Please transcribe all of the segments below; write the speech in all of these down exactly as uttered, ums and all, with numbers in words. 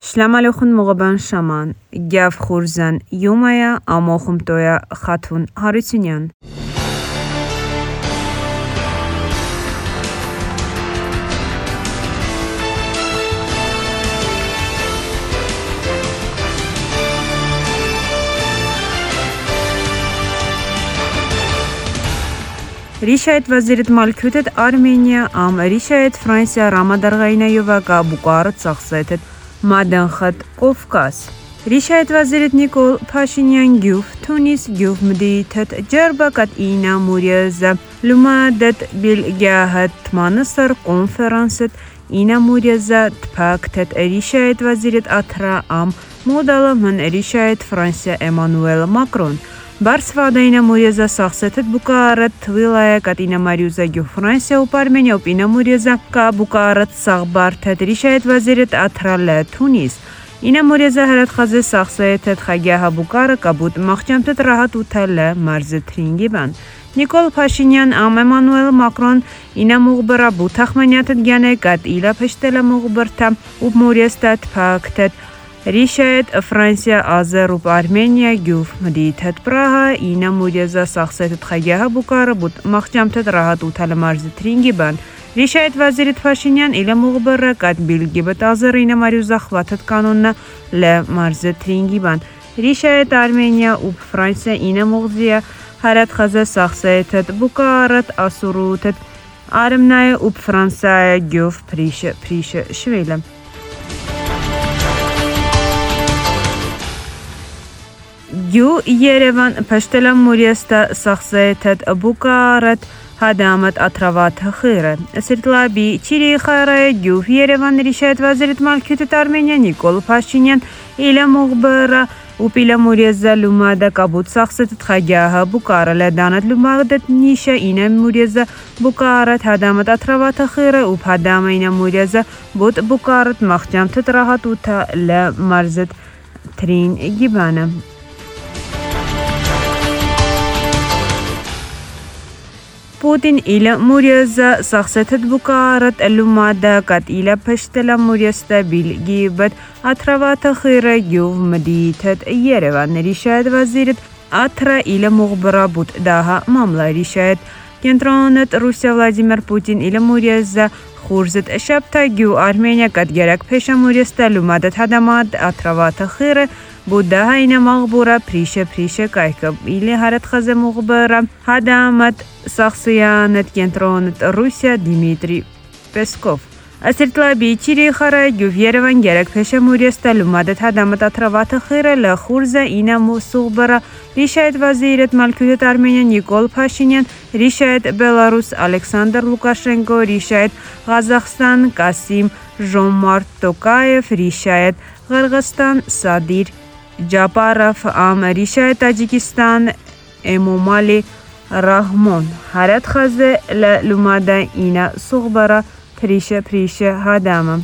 Շլամալեխուն մողոբան շաման, գյավ խուրզան յումայա, ամոխում տոյա խաթուն հարությունյան։ Рішает вазирет Малькютет Армения, ам решает Франция Рамадаргайна Ювака Букарат Сахсетет Маданхат Кавказ. Решает вазирет Никол Пашинян Гюф Тунис Гюф Мдитет Джербакат Ина Муреза Люмадет Бильгяхат Манасар конференсет Ина Муреза Тпактет решает вазирет Атра ам Модала Ман решает Франция Эммануэл Макрон. Барсвада ина муреза сахсетет Букарат вилая кат ина Мариуза гю Франция уп Армения уп ина муреза ка Букарат сахбартет решает вазирет Атрале Тунис. Ина муреза харат хазе сахсетет хагяха Букара кабут махчамтет рахат утале марзе трингибан. Никол Пашинян ам Эммануэл Макрон ина мугбара бутахманятет гяне кат ила пештела мугбарта уп мурестат пактет решает Франция Азер уп Армения гюф мдитет Прага ина муреза сахсетет хагяха Букара бут махчамтет рахат утале марзе трингибан. Решает вазирет Пашинян иля мугбара кат билгибет Азер ина Мариуза хватет канонна ле марзе трингибан. Решает Армения уп Франция ина мугзия харат хазе сахсетет Букарат асурутет Армная уп Франция гюф прише прише швейле. Гю Ереван пештела мурьеста сахсетет Букарат хадамат атрават хыра. Сиртлаби чири хара гю Ереван решает вазирет Малькютет Армения Никол Пашинян иля мугбара упиля мурьеза люмада кабут сахсетет хагяха Букара леданат люмадет ниша ина мурьеза Букарат хадамат атрават хыра уп хадама ина мурьеза бут Букарат махчамтет рахат ута ле марзет трин гибана. Putin ile muryaza sahsetet Bukarat lumada kat ile peштela muryasta bilgibet atravata khira yuv mditet Yerevan решает вазирет Атра ile mughbara bud daha mamla решает Кентронет Руссия Владимир Путин ile muryaza Хурзет шапта гю Армения кат герак пеша муряста lumada хадамат atravata khira Будда ина мағбура прише прише кайка или харат хазе мугбара хадамат сахсиянет кентронет Руссия Дмитрий Песков. Асиртлаби чири хара гювьереван герек пеша мурьеста люмадет хадамат атравата хыра ла хурза ина мусугбара решает вазирет Малькютет Армения Никол Пашинян решает Беларусь Александр Лукашенко решает Казахстан Касим Жомарт Токаев решает Кыргызстан Садир Джапаров ам решает Таджикистан Эмомали Рахмон харат хазе ла люмада ина сугбара прише прише хадама.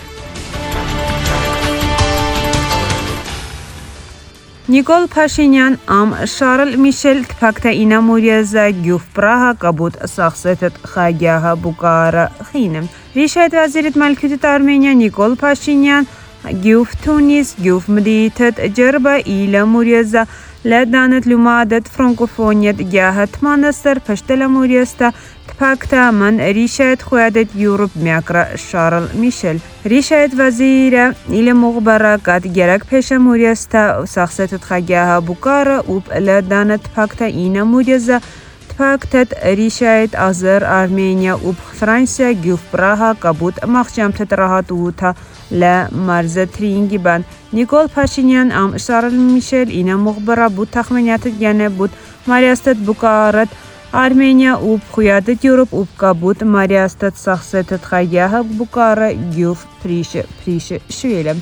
Никол Пашинян ам Шарль Мишель тпакта ина мурьеза гюф Прага кабут сахсетет хагяха Букара хинем. Решает вазирет Малькютет Армения Никол Пашинян гюф Тунис гюф мдитет Джерба иля мурьеза леданет люмадет франкофониет гяхат манастер пештела мурьеста тпакта ман решает хуядет Юруп мякра Шарл Мишель. Решает вазира иля мугбара кат герак пеша мурьеста сахсетет хагяха Букара уп леданет тпакта ина мурьеза Тпактет решает Азер Армения уп Франция гюф Прага кабут махчамтет рахат ута لا مرز ترینگیبان نیکول پاشینیان ام شارل میشل اینا مخبره بود تخمینیت گنه بود ماریاستت بوکارت آرمنیا اوب خویادت یوروپ اوب کا بود ماریاستت سخصتت خیاه بوکاره گیوف پریش پریش شویلم.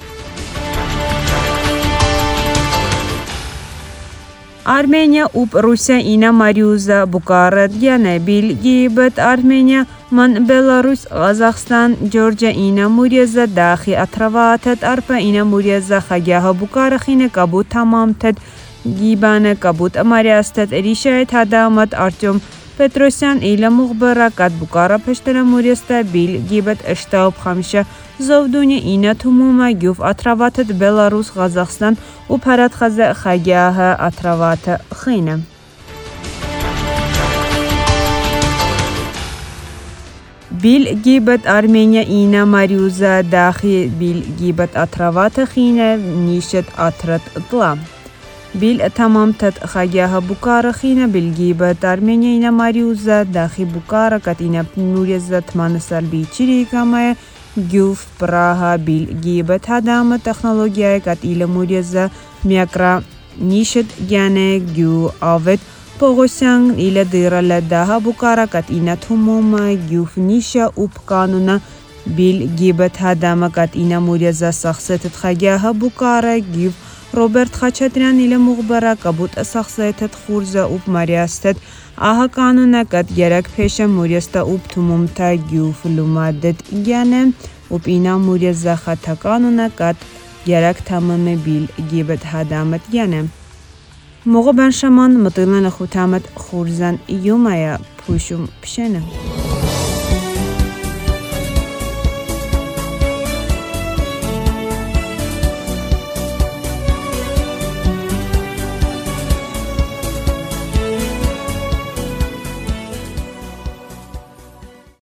Армения уп Руссия ина Мариуза Букарат гяне билгибет Армения ман Беларусь Казахстан Джорджия ина мурьеза дахи атраватет арпа ина мурьеза хагяха Букара хине кабут тамамтет гибане кабут Мариастет решает хадамат Артем Պետրոսյան իլը մուղբըրա կատ բուկարա պեշտելը մուրիստա բիլ գիբետ ըշտաուբ խամշա զովդունի ինա թումումա գյուվ աթրավաթըտ Բելարուս Ղազախստան ու պարատ խազը խագյահը աթրավաթը խինը։ Բիլ գիբետ Արմենիա ինա մարյուզա դախի բիլ գիբետ աթրավաթը խինը նիշետ աթրատ տլա։ Bil tamam tat khagyaha bukara khina bil gibat Armenia ina mariuza dahi bukara katina nuriza tmanasal bichiri kamaya gyuf praha bil gibat hadama технология kat ila muriza miakra nishet gyane gyu avet Pogosyan ila dirala daha bukara katina thumuma gyuf nisha upkanuna bil gibat hadama katina muriza sakhset khagyaha bukara gyuf Ռոբերտ Խաչատրյան իլը մուղբարա կաբուտ ասախսայթետ խուրզա ուպ մարիաստետ ահա կանունակատ երակ փեշը մուրիստա ուպ թումումթա գյուվ լումադետ գյանը ուպ ինա մուրիզա խաթա կանունակատ երակ թամըմե բիլ գիբետ հադամըտ գյանը մողը բան շաման մտılնը խութամըտ խուրզան յումայա փուշում փշենը